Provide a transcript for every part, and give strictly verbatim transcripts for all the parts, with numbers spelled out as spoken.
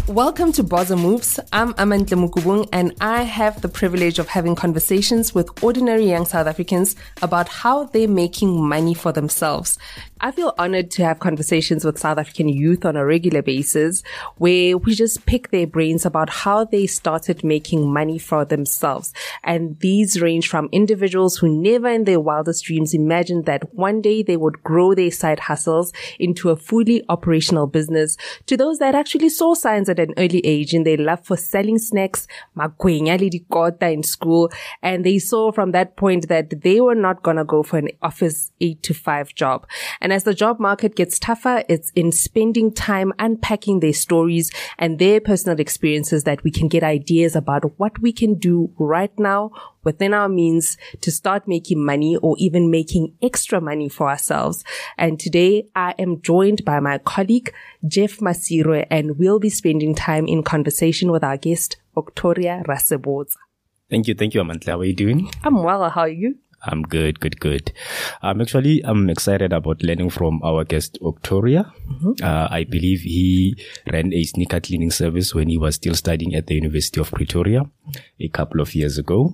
Welcome to Boza Moves. I'm Amantle Mukubung, and I have the privilege of having conversations with ordinary young South Africans about how they're making money for themselves. I feel honored to have conversations with South African youth on a regular basis where we just pick their brains about how they started making money for themselves. And these range from individuals who never in their wildest dreams imagined that one day they would grow their side hustles into a fully operational business, to those that actually saw signs at an early age in their love for selling snacks, magwenya le dikota in school, and they saw from that point that they were not going to go for an office eight to five job. And as the job market gets tougher, it's in spending time unpacking their stories and their personal experiences that we can get ideas about what we can do right now within our means to start making money or even making extra money for ourselves. And today I am joined by my colleague, Jeff Masirwe, and we'll be spending time in conversation with our guest, Octoria Rasebodza. Thank you. Thank you, Amantle. How are you doing? I'm well. How are you? I'm good, good, good. Um, actually, I'm excited about learning from our guest, Octoria. Mm-hmm. Uh, I believe he ran a sneaker cleaning service when he was still studying at the University of Pretoria a couple of years ago.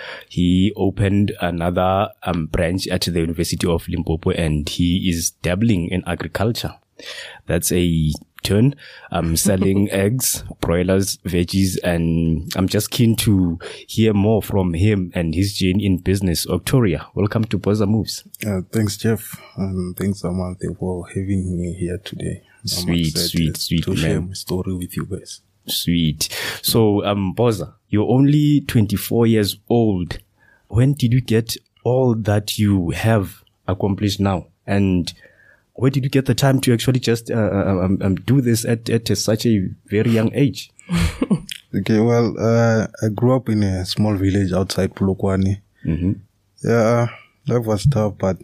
He opened another um, branch at the University of Limpopo, and he is dabbling in agriculture. That's a turn. I'm selling eggs, broilers, veggies, and I'm just keen to hear more from him and his journey in business. Octoria, welcome to Boza Moves. Uh, thanks, Jeff, and thanks, Amante, for having me here today. Sweet, sweet, sweet, to man. share my story with you guys. Sweet. So, um, Boza, you're only twenty-four years old. When did you get all that you have accomplished now? And where did you get the time to actually just uh, um, um, do this at, at such a very young age? Okay, well, uh, I grew up in a small village outside Polokwane. Mm-hmm. Yeah, life was tough, but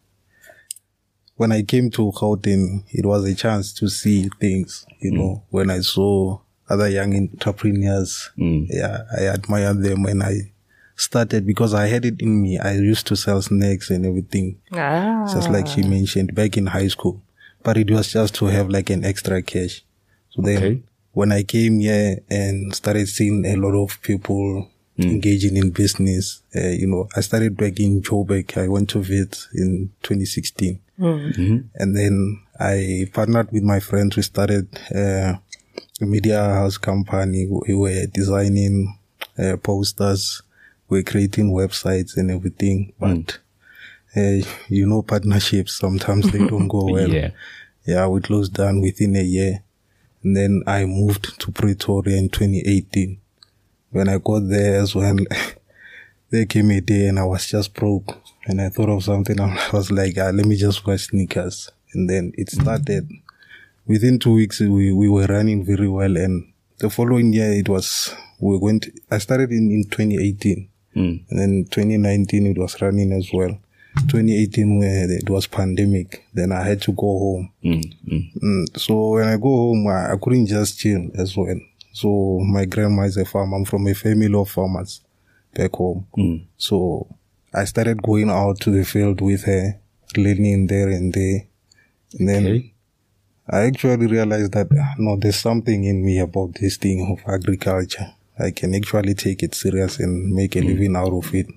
when I came to Gauteng, it was a chance to see things, you mm. know, when I saw other young entrepreneurs. Mm. Yeah, I admired them when I started because I had it in me. I used to sell snacks and everything. Ah. Just like she mentioned back in high school. But it was just to have like an extra cash. So then okay. when I came here and started seeing a lot of people mm. engaging in business, uh, you know, I started back in Joburg. I went to V I T in twenty sixteen. Mm-hmm. And then I partnered with my friends. We started uh, a media house company. We were designing uh, posters. We're creating websites and everything, but mm. uh, you know, partnerships, sometimes they don't go well. yeah. yeah, we closed down within a year. And then I moved to Pretoria in twenty eighteen. When I got there as well, there came a day and I was just broke. And I thought of something. I was like, ah, let me just wear sneakers. And then it started. Mm. Within two weeks, we, we were running very well. And the following year, it was, we went, I started in, in twenty eighteen. Mm. And then twenty nineteen, it was running as well. twenty eighteen, where it was pandemic, then I had to go home. Mm. Mm. Mm. So when I go home, I, I couldn't just chill as well. So my grandma is a farmer. I'm from a family of farmers back home. Mm. So I started going out to the field with her, learning there and there. And then okay. I actually realized that, no, there's something in me about this thing of agriculture. I can actually take it serious and make a living out of it.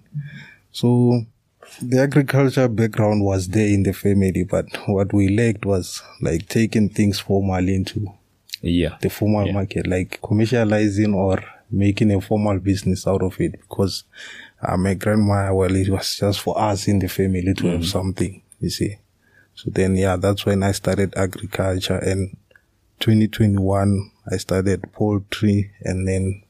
So the agriculture background was there in the family, but what we lacked was like taking things formal into yeah. the formal yeah. market, like commercializing or making a formal business out of it. Because uh, my grandma, well, it was just for us in the family to mm. have something, you see. So then, yeah, that's when I started agriculture. And twenty twenty-one, I started poultry, and then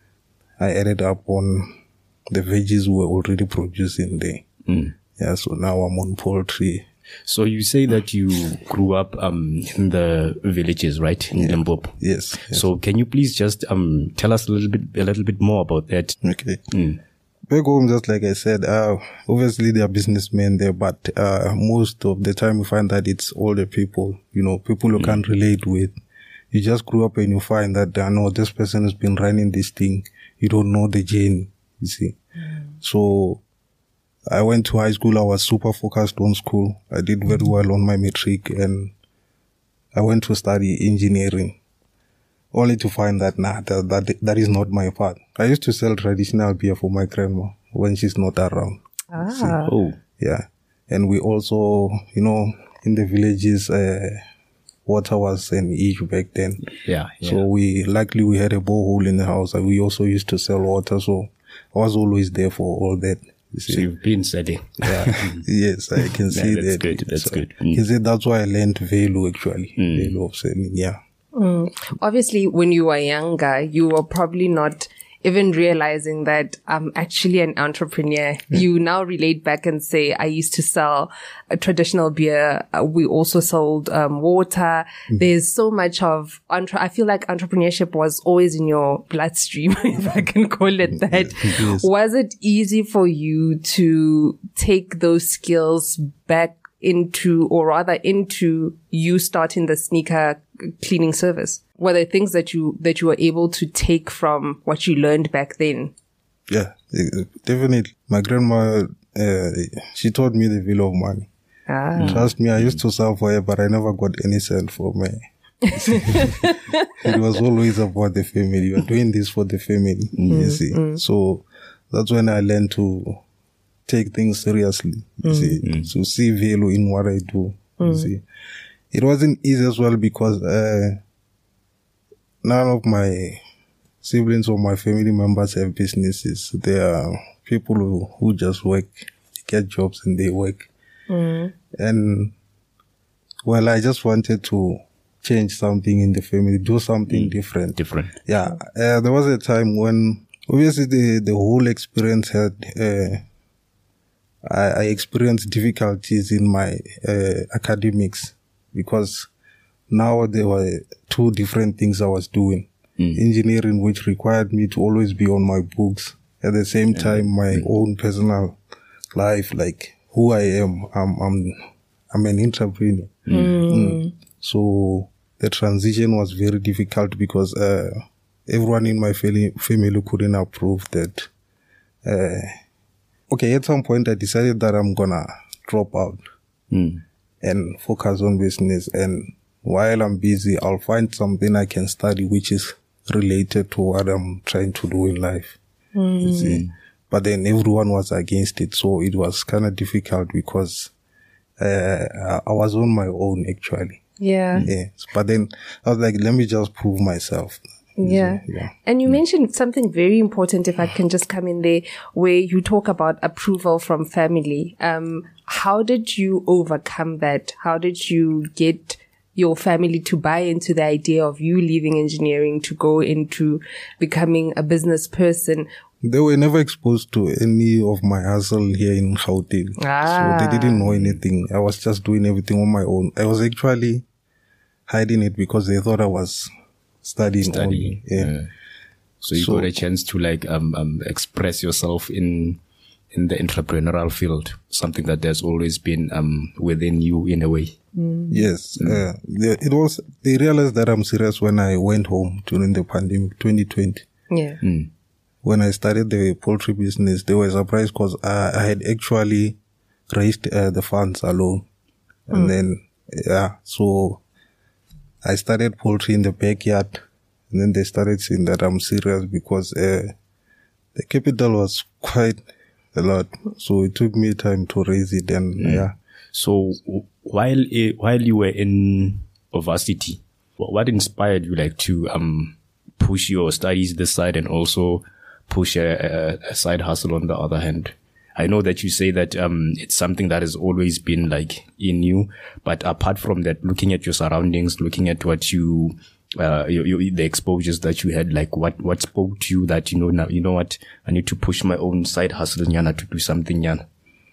I added up on the veggies we were already producing there. Mm. Yeah, so now I'm on poultry. So you say that you grew up um in the villages, right, in yeah. Limpopo? Yes, yes. So can you please just um tell us a little bit a little bit more about that? Okay. Mm. Back home, just like I said, uh, obviously there are businessmen there, but uh, most of the time you find that it's older people, you know, people you mm. can't relate with. You just grew up and you find that, I uh, know this person has been running this thing. You don't know the journey, you see. Mm. So I went to high school. I was super focused on school. I did very well on my matric, and I went to study engineering. only to find that, nah, that, that, that is not my path. I used to sell traditional beer for my grandma when she's not around. Ah. See? Oh. Yeah. And we also, you know, in the villages, uh, water was an issue back then. Yeah, yeah. So we, luckily we had a borehole in the house and we also used to sell water. So I was always there for all that. You see? So you've been selling. Yeah. Yes, I can see yeah, that's that. good. That's so, good. Mm. He said that's why I learned value actually. Mm. Value of selling, yeah. Mm. Obviously, when you were younger, you were probably not even realizing that I'm actually an entrepreneur. Yeah. You now relate back and say, I used to sell a traditional beer. Uh, we also sold um, water. Mm. There's so much of, entre- I feel like entrepreneurship was always in your bloodstream, if I can call it that. Yes. Was it easy for you to take those skills back into, or rather into you starting the sneaker cleaning service? Were there things that you, that you were able to take from what you learned back then? Yeah, definitely. My grandma, uh, she taught me the value of money. Ah. Trust me, I used to sell for her, but I never got any cent from her. It was always about the family. You are doing this for the family, mm. you see. Mm. So that's when I learned to take things seriously, you mm. see, mm. to see value in what I do, mm. you see. It wasn't easy as well because uh, none of my siblings or my family members have businesses. They are people who, who just work, get jobs and they work. Mm. And, well, I just wanted to change something in the family, do something mm. different. Different. Yeah. Uh, there was a time when, obviously, the, the whole experience had, uh, I, I experienced difficulties in my uh, academics because now there were two different things I was doing. Mm. Engineering, which required me to always be on my books. At the same yeah. time, my mm. own personal life, like who I am. I'm, I'm, I'm an entrepreneur. Mm. Mm. So the transition was very difficult because uh, everyone in my family, family couldn't approve that. Uh, okay, at some point I decided that I'm gonna drop out mm. and focus on business. And while I'm busy, I'll find something I can study which is related to what I'm trying to do in life. Mm. You see? But then everyone was against it, so it was kind of difficult because uh, I was on my own actually. Yeah. Yes. But then I was like, let me just prove myself. Yeah. So, yeah. And you mentioned something very important, if I can just come in there, where you talk about approval from family. Um, how did you overcome that? How did you get your family to buy into the idea of you leaving engineering to go into becoming a business person? They were never exposed to any of my hustle here in Gauteng. Ah. So they didn't know anything. I was just doing everything on my own. I was actually hiding it because they thought I was studying. Studying. Yeah. yeah. So you so, got a chance to like um, um express yourself in in the entrepreneurial field, something that has always been um within you in a way. Mm. Yes. Mm. Uh, they, it was, they realized that I'm serious when I went home during the pandemic, twenty twenty. Yeah. Mm. When I started the poultry business, they were surprised because I, I had actually raised uh, the funds alone. And mm. then, yeah, so I started poultry in the backyard. And then they started seeing that I'm serious because uh, the capital was quite a lot. So it took me time to raise it. And mm. yeah. So while while you were in varsity, what inspired you like to um push your studies this side and also push a, a side hustle on the other hand? I know that you say that um it's something that has always been like in you, but apart from that, looking at your surroundings, looking at what you uh you, you, the exposures that you had, like what what spoke to you that you know now you know what, I need to push my own side hustle nyana to do something nyana?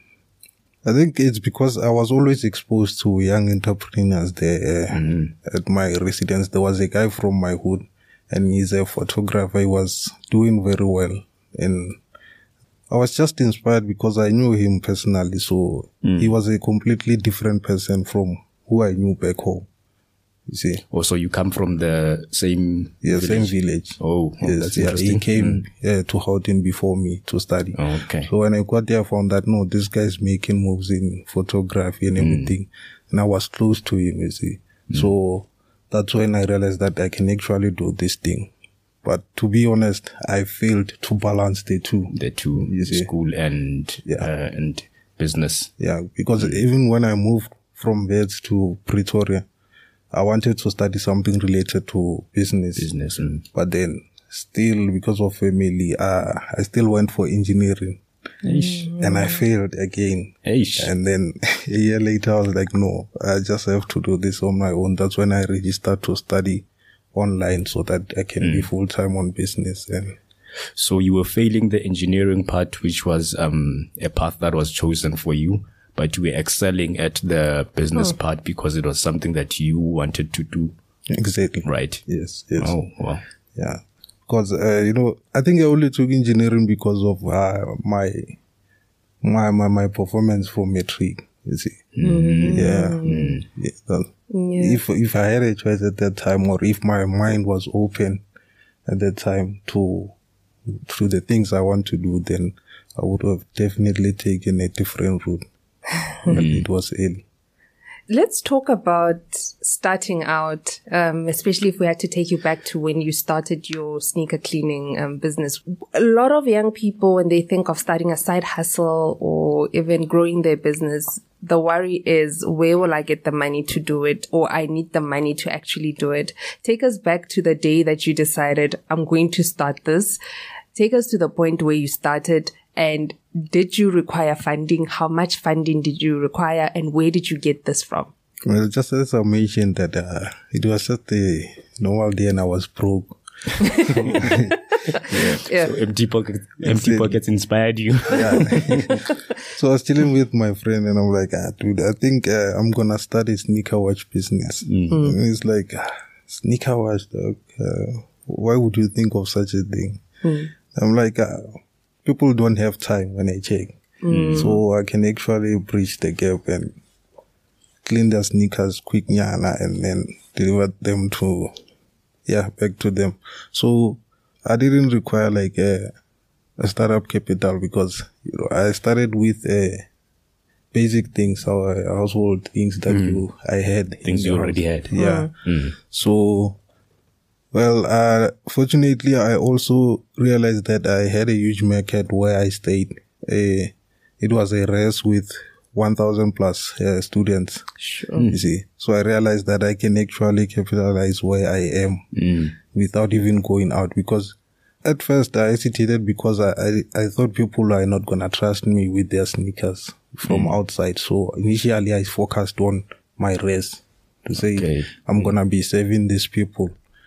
I think it's because I was always exposed to young entrepreneurs there. Uh, mm. At my residence, there was a guy from my hood, and he's a photographer. He was doing very well. And I was just inspired because I knew him personally. So mm. he was a completely different person from who I knew back home. You see? Oh, so you come from the same yeah, village? same village. Oh, oh yes, that's yeah, interesting. He came mm. uh, to Gauteng before me to study. Oh, okay. So when I got there, I found that, no, this guy's making moves in photography and everything. Mm. And I was close to him, you see. Mm. So that's when I realized that I can actually do this thing. But to be honest, I failed to balance the two. The two, You see? school and Yeah. uh, and business. Yeah, because even when I moved from Wits to Pretoria, I wanted to study something related to business. Business. Mm. But then still, because of family, uh, I still went for engineering. Eish. And I failed again. Eish. And then a year later, I was like, no, I just have to do this on my own. That's when I registered to study online so that I can Mm. be full-time on business. And So you were failing the engineering part, which was um, a path that was chosen for you, but you were excelling at the business part because it was something that you wanted to do, exactly. right? Yes, yes. Oh, wow. Yeah. Because, uh, you know, I think I only took engineering because of uh, my, my, my, my performance for metric, you see. Mm. Yeah. Mm. Yeah. that- Yeah. If, if I had a choice at that time, or if my mind was open at that time to, to the things I want to do, then I would have definitely taken a different route. But it was early. Let's talk about starting out, um, especially if we had to take you back to when you started your sneaker cleaning um, business. A lot of young people, when they think of starting a side hustle or even growing their business, the worry is, where will I get the money to do it? Or I need the money to actually do it. Take us back to the day that you decided, I'm going to start this. Take us to the point where you started. And did you require funding? How much funding did you require? And where did you get this from? Well, just as I mentioned that uh, it was just a normal day and I was broke. Yeah. So empty pockets, empty it. pockets inspired you. Yeah. So I was chilling with my friend and I'm like, ah, dude, I think uh, I'm going to start a sneaker watch business. Mm. And he's like, ah, sneaker watch, dog. Uh, why would you think of such a thing? Mm. I'm like, uh, people don't have time when I check. Mm. So I can actually bridge the gap and clean their sneakers quick nyana and then deliver them to, yeah, back to them. So I didn't require like a, a startup capital because, you know, I started with uh, basic things, our household things that Mm. you, I had. in Things the you already house. had. Yeah. Mm. So, well, uh, fortunately, I also realized that I had a huge market where I stayed. Uh, it was a race with one thousand plus uh, students. Sure. You see, so I realized that I can actually capitalize where I am Mm. without even going out. Because at first I hesitated because I, I, I thought people are not gonna trust me with their sneakers from Mm. outside. So initially I focused on my race to say Okay. I'm gonna be serving these people.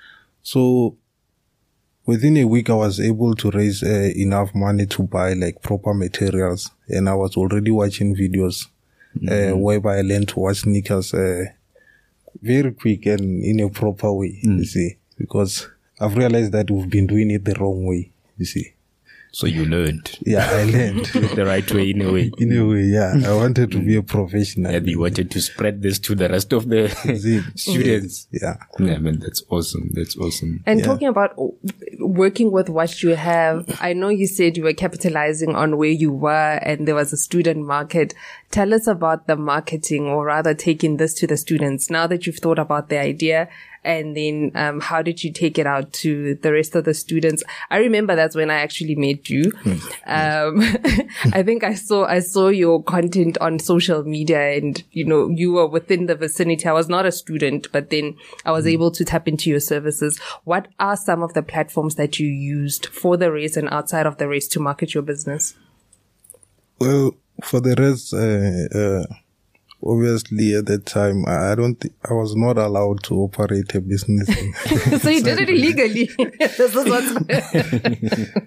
So within a week, I was able to raise uh, enough money to buy like proper materials, and I was already watching videos uh, whereby I learned to watch sneakers uh, very quick and in a proper way. You see, because I've realized that we've been doing it the wrong way. You see, So you learned yeah, I learned the right way in a way. in a way. Yeah, I wanted to be a professional. And you wanted to spread this to the rest of the See, students. yeah. Yeah, man, that's awesome. That's awesome. And Yeah. talking about o- working with what you have, I know you said you were capitalizing on where you were and there was a student market. Tell us about the marketing, or rather taking this to the students. Now that you've thought about the idea, and then um, how did you take it out to the rest of the students? I remember that's when I actually met you. Um, I think I saw I saw your content on social media, and you know you were within the vicinity. I was not a student, but then I was able to tap into your services. What are some of the platforms that you used for the race and outside of the race to market your business? Well, for the rest, uh, uh, obviously at that time, I I don't, thi- I was not allowed to operate a business. So you did it illegally. This is what's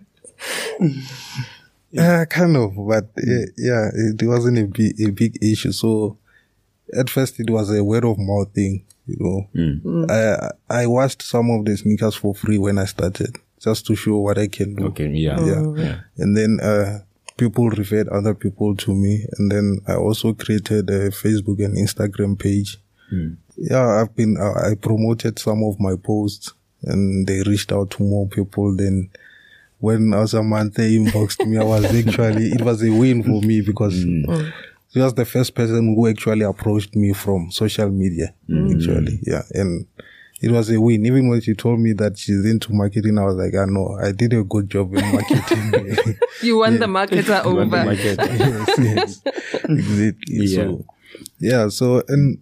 Yeah, kind of, but uh, yeah, it wasn't a big, a big issue. So at first it was a word of mouth thing, you know. I, I washed some of the sneakers for free when I started, just to show what I can do. Okay, yeah. Yeah. yeah. And then, uh, people referred other people to me. And then I also created a Facebook and Instagram page. Yeah, I've been, uh, I promoted some of my posts and they reached out to more people. Then when Asamante inboxed me, I was actually, it was a win for me because she was the first person who actually approached me from social media, actually. Yeah. And it was a win. Even when she told me that she's into marketing, I was like, I know, I did a good job in marketing. You won the marketer over. won the market. Yes, yes. Exactly. Yeah. So, yeah. So, and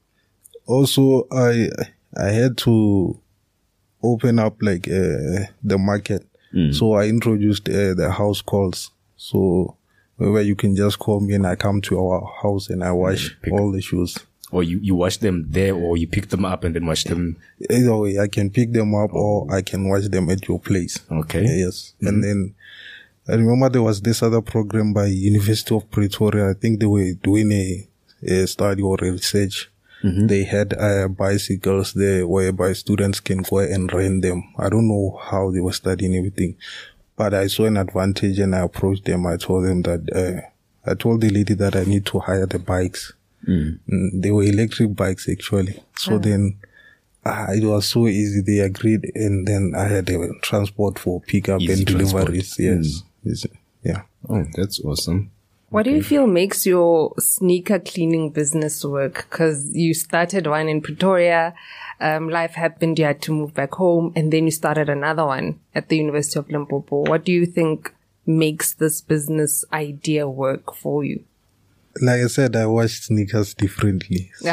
also I, I had to open up like, uh, the market. Mm. So I introduced uh, the house calls. So where you can just call me and I come to our house and I wash Pick all the shoes. Or you, you wash them there, or you pick them up and then wash them. Either way, I can pick them up or I can wash them at your place. Okay. Yes. Mm-hmm. And then I remember there was this other program by University of Pretoria. I think they were doing a, a study or a research. Mm-hmm. They had uh, bicycles there whereby students can go and rent them. I don't know how they were studying everything, but I saw an advantage and I approached them. I told them that, uh, I told the lady that I need to hire the bikes. Mm. Mm, they were electric bikes actually. So oh. then uh, it was so easy. They agreed, and then I had a transport for pickup easy and deliveries. Yes. Mm. Yeah. Oh, that's awesome. What do you feel makes your sneaker cleaning business work? Because you started one in Pretoria, um, life happened, you had to move back home, and then you started another one at the University of Limpopo. What do you think makes this business idea work for you? Like I said, I wash sneakers differently. So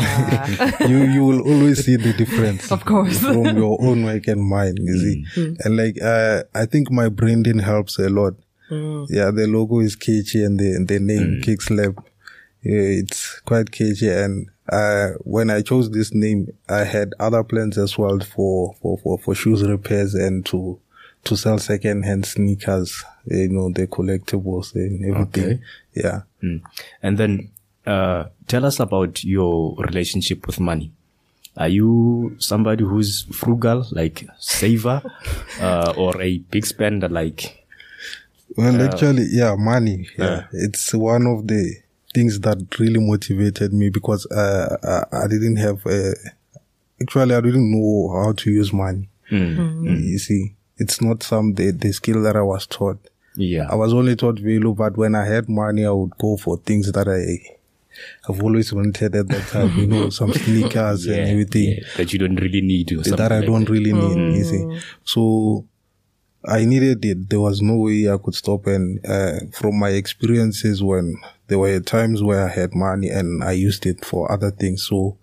ah. you you will always see the difference. Of course. From your own work and mine, you see. Mm. And like, uh, I think my branding helps a lot. Mm. Yeah, the logo is catchy and the, the name, mm. Kickslap, yeah, it's quite catchy. And uh, when I chose this name, I had other plans as well for, for, for, for shoes repairs and to to sell second-hand sneakers, you know, the collectibles and everything. Okay. Yeah. Mm. And then uh, tell us about your relationship with money. Are you somebody who's frugal, like saver, uh, or a big spender, like... Well, uh, actually, yeah, money. Yeah. Uh, it's one of the things that really motivated me because uh, I, I didn't have... A, actually, I didn't know how to use money. Mm. Mm-hmm. You see, it's not some the, the skill that I was taught. Yeah. I was only taught value, but when I had money, I would go for things that I... I've always wanted at that time, you know, some sneakers yeah, and everything. Yeah, that you don't really need. Or that I like don't that. really need, mm. you see. So, I needed it. There was no way I could stop. And uh, from my experiences when there were times where I had money and I used it for other things. So,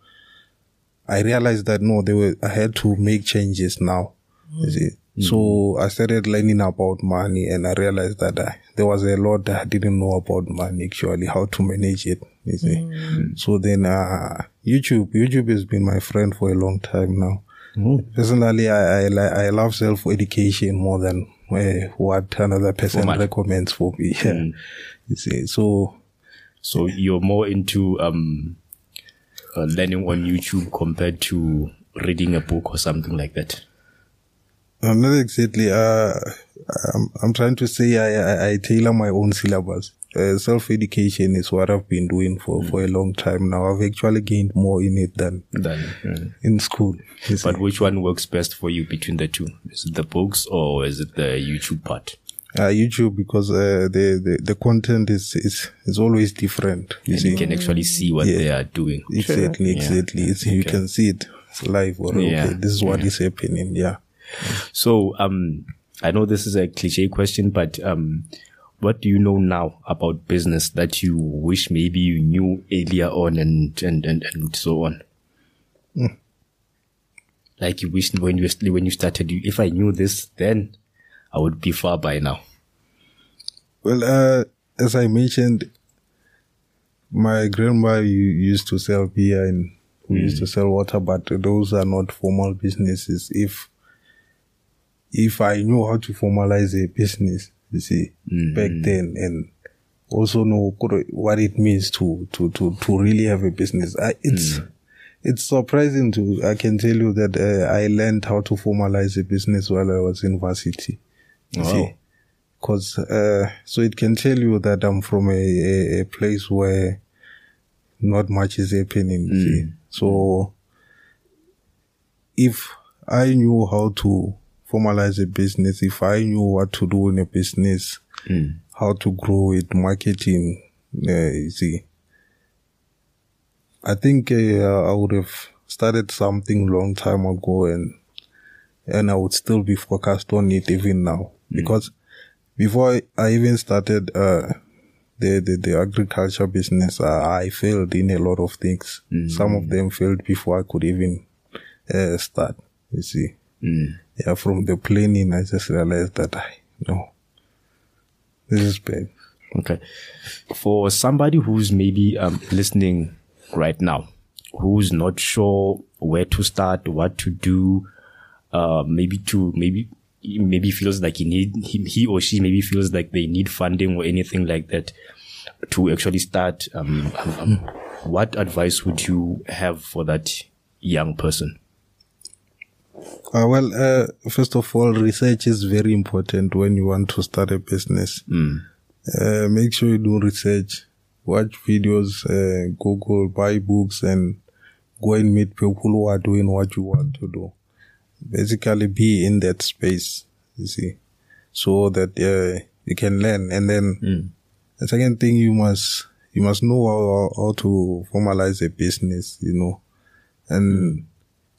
I realized that no, there were, I had to make changes now, mm. you see. Mm. So I started learning about money and I realized that I, there was a lot that I didn't know about money, actually, how to manage it, you see. Mm. So then, uh, YouTube, YouTube has been my friend for a long time now. Mm. Personally, I, I, I love self-education more than uh, what another person for recommends for me. Yeah. Mm. You see, so. So you're more into, um, uh, learning on YouTube compared to reading a book or something like that? I'm not exactly, uh, I'm, I'm trying to say I, I, I tailor my own syllabus. Uh, self-education is what I've been doing for, mm. for a long time now. I've actually gained more in it than, than mm. in school. But which one works best for you between the two? Is it the books or is it the YouTube part? Uh, YouTube, because, uh, the, the, the content is, is, is always different. You and see. you can actually see what yeah. they are doing. Exactly, sure. exactly. Yeah. It's, okay. You can see it live or yeah. okay, this is what yeah. is happening. Yeah. So, um, I know this is a cliche question, but, um, what do you know now about business that you wish maybe you knew earlier on and, and, and, and so on? Mm. Like you wish when you, when you started, if I knew this, then I would be far by now. Well, uh, as I mentioned, my grandma used to sell beer and we mm. used to sell water, but those are not formal businesses. If, if I knew how to formalize a business, you see, mm. back then, and also know what it means to, to, to, to really have a business. I, it's, mm. it's surprising to, I can tell you that uh, I learned how to formalize a business while I was in varsity. You wow. see, cause, uh, so it can tell you that I'm from a, a, a place where not much is happening. You mm. see. So if I knew how to formalize a business, if I knew what to do in a business, mm. how to grow it, marketing, uh, you see, I think uh, I would have started something long time ago, and and I would still be focused on it even now. Mm. Because before I even started uh, the, the the agriculture business, uh, I failed in a lot of things. Mm. Some of them failed before I could even uh, start. You see, mm. yeah. From the planning, I just realized that I no, this is bad. Okay, for somebody who's maybe um, listening right now, who's not sure where to start, what to do, uh, maybe to maybe maybe feels like he need he, he or she maybe feels like they need funding or anything like that to actually start. Um, um, what advice would you have for that young person? Uh, well, uh, first of all, research is very important when you want to start a business. Mm. Uh, make sure you do research, watch videos, uh, Google, buy books, and go and meet people who are doing what you want to do. Basically, be in that space, you see, so that uh, you can learn. And then mm. the second thing, you must you must know how, how to formalize a business, you know, and mm.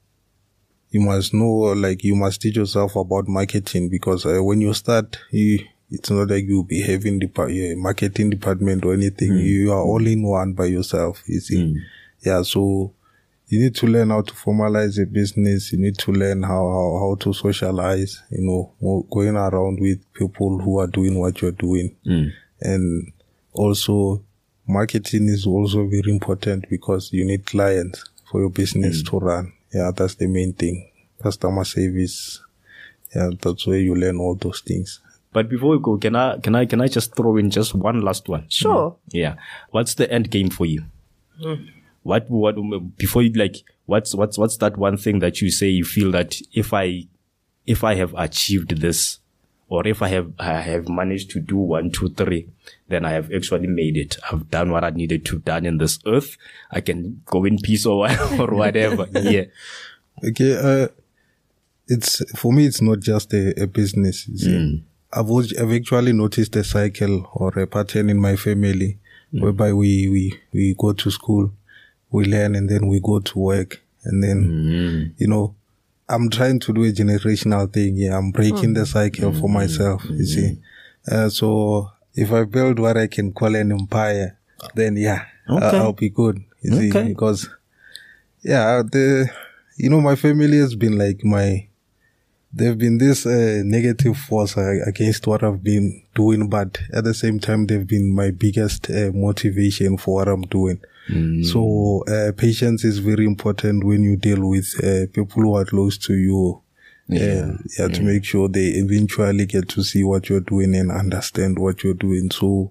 you must know, like, you must teach yourself about marketing, because uh, when you start, you it's not like you'll be having the uh, marketing department or anything. Mm. You are all in one by yourself, you see. Mm. Yeah, so you need to learn how to formalize a business. You need to learn how, how, how to socialize, you know, going around with people who are doing what you're doing. Mm. And also, marketing is also very important, because you need clients for your business mm. to run. Yeah, that's the main thing. Customer service. Yeah, that's where you learn all those things. But before we go, can I can I can I just throw in just one last one? Sure. Yeah. What's the end game for you? Mm. What what before you like what's what's what's that one thing that you say you feel that if I if I have achieved this, or if I have I have managed to do one, two, three, then I have actually made it. I've done what I needed to done in this earth. I can go in peace or or whatever. Yeah. Okay. Uh, it's for me. It's not just a, a business. You see. Mm. I've, I've actually noticed a cycle or a pattern in my family, mm. whereby we, we, we go to school, we learn, and then we go to work. And then, mm. you know, I'm trying to do a generational thing. Yeah, I'm breaking mm. the cycle mm. for myself, mm. you see. Uh, so if I build what I can call an empire, then yeah, okay. I'll, I'll be good, you okay. see. Because, yeah, the, you know, my family has been like my, they've been this uh, negative force uh, against what I've been doing, but at the same time, they've been my biggest uh, motivation for what I'm doing. Mm. So uh, patience is very important when you deal with uh, people who are close to you. Yeah, uh, yeah, yeah, to make sure they eventually get to see what you're doing and understand what you're doing. So,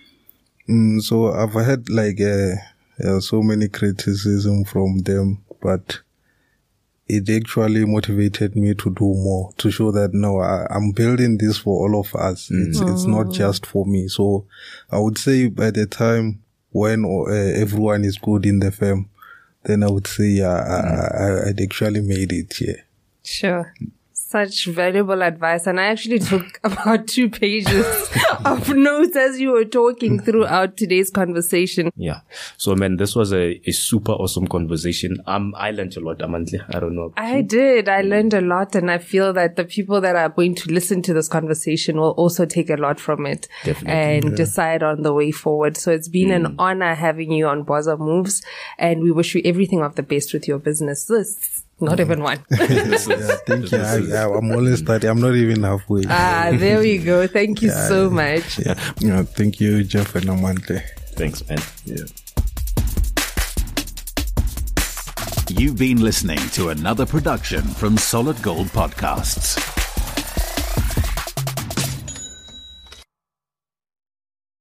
um, so I've had like uh, uh, so many criticism from them, but it actually motivated me to do more, to show that, no, I, I'm building this for all of us. Mm. It's, it's not just for me. So I would say by the time when uh, everyone is good in the firm, then I would say, yeah, mm. I, I, I'd actually made it, yeah. Sure. Such valuable advice. And I actually took about two pages of notes as you were talking throughout today's conversation. Yeah. So, man, this was a, a super awesome conversation. Um, I learned a lot, Amandla. I don't know. I did. I learned a lot. And I feel that the people that are going to listen to this conversation will also take a lot from it. Definitely. And yeah. decide on the way forward. So it's been mm. an honor having you on Bwoza Moves. And we wish you everything of the best with your business. This Not even one. yeah, thank you. I, I, I'm always starting. I'm not even halfway. Ah, there we go. Thank you yeah, so much. Yeah. yeah, thank you, Jeff and Amante. Thanks, man. Yeah. You've been listening to another production from Solid Gold Podcasts.